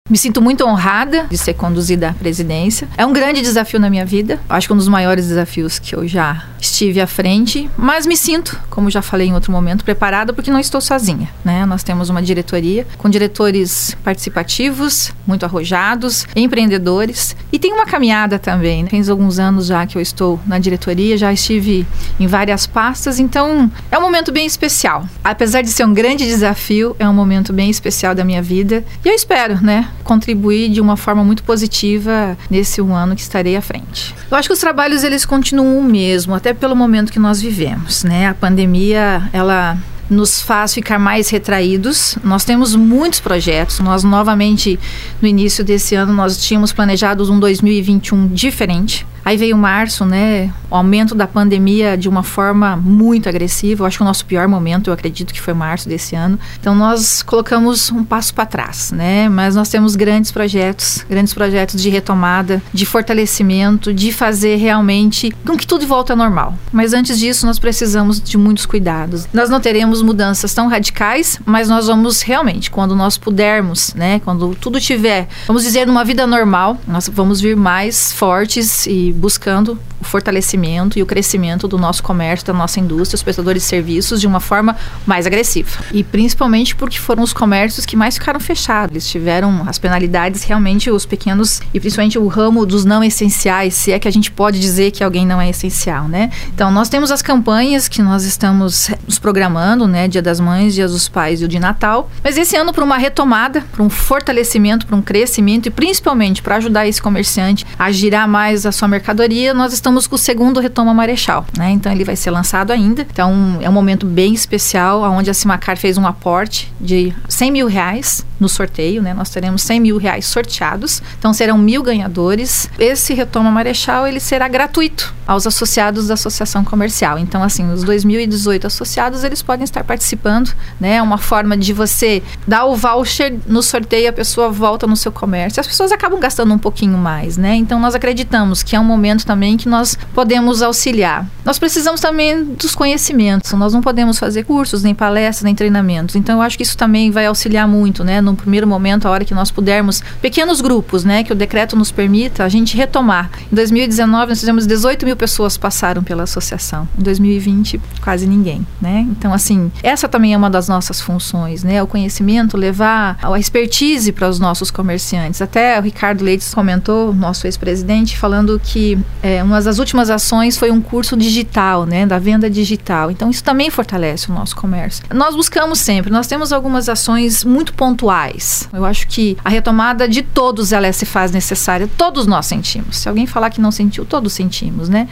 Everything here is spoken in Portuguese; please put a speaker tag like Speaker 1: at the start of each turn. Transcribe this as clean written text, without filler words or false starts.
Speaker 1: Me sinto muito honrada de ser conduzida à presidência. É um grande desafio na minha vida. Acho que um dos maiores desafios que eu já estive à frente. Mas me sinto, como já falei em outro momento, preparada porque não estou sozinha, né? Nós temos uma diretoria com diretores participativos, muito arrojados, empreendedores. E tem uma caminhada também, né? Tem alguns anos já que eu estou na diretoria, já estive em várias pastas. Então, é um momento bem especial. Apesar de ser um grande desafio, é um momento bem especial da minha vida. E eu espero, né, contribuir de uma forma muito positiva nesse um ano que estarei à frente. Eu acho que os trabalhos, eles continuam o mesmo, até pelo momento que nós vivemos, né? A pandemia, ela nos faz ficar mais retraídos. Nós temos muitos projetos. Nós, novamente, no início desse ano, nós tínhamos planejado um 2021 diferente. Aí veio março, né? O aumento da pandemia de uma forma muito agressiva. Eu acho que o nosso pior momento, eu acredito que foi março desse ano. Então, nós colocamos um passo para trás, né? Mas nós temos grandes projetos de retomada, de fortalecimento, de fazer realmente com que tudo volte ao normal. Mas antes disso, nós precisamos de muitos cuidados. Nós não teremos mudanças tão radicais, mas nós vamos realmente, quando nós pudermos, né? Quando tudo tiver, vamos dizer, numa vida normal, nós vamos vir mais fortes e buscando o fortalecimento e o crescimento do nosso comércio, da nossa indústria, os prestadores de serviços de uma forma mais agressiva. E principalmente porque foram os comércios que mais ficaram fechados. Eles tiveram as penalidades, realmente os pequenos, e principalmente o ramo dos não essenciais, se é que a gente pode dizer que alguém não é essencial, né? Então, nós temos as campanhas que nós estamos nos programando, né? Dia das Mães, Dia dos Pais e o de Natal. Mas esse ano, para uma retomada, para um fortalecimento, para um crescimento e principalmente para ajudar esse comerciante a girar mais a sua mercadoria, nós estamos com o segundo Retoma Marechal, né? Então ele vai ser lançado ainda. Então é um momento bem especial, onde a Simacar fez um aporte de R$100 mil no sorteio, né? Nós teremos R$100 mil sorteados, então serão 1.000 ganhadores. Esse Retoma Marechal, ele será gratuito aos associados da associação comercial. Então, assim, os 2.018 associados, eles podem estar participando, né? É uma forma de você dar o voucher no sorteio, a pessoa volta no seu comércio. As pessoas acabam gastando um pouquinho mais, né? Então nós acreditamos que é um momento também que nós podemos auxiliar. Nós precisamos também dos conhecimentos. Nós não podemos fazer cursos, nem palestras, nem treinamentos. Então eu acho que isso também vai auxiliar muito, né? No primeiro momento, a hora que nós pudermos, pequenos grupos, né? Que o decreto nos permita a gente retomar. Em 2019, nós fizemos 18 mil pessoas passaram pela associação. Em 2020, quase ninguém, né? Então, assim, essa também é uma das nossas funções, né? O conhecimento, levar a expertise para os nossos comerciantes. Até o Ricardo Leites comentou, nosso ex-presidente, falando que uma das últimas ações foi um curso digital, né? Da venda digital. Então, isso também fortalece o nosso comércio. Nós buscamos sempre, nós temos algumas ações muito pontuais. Eu acho que a retomada de todos ela se faz necessária. Todos nós sentimos. Se alguém falar que não sentiu, todos sentimos, né?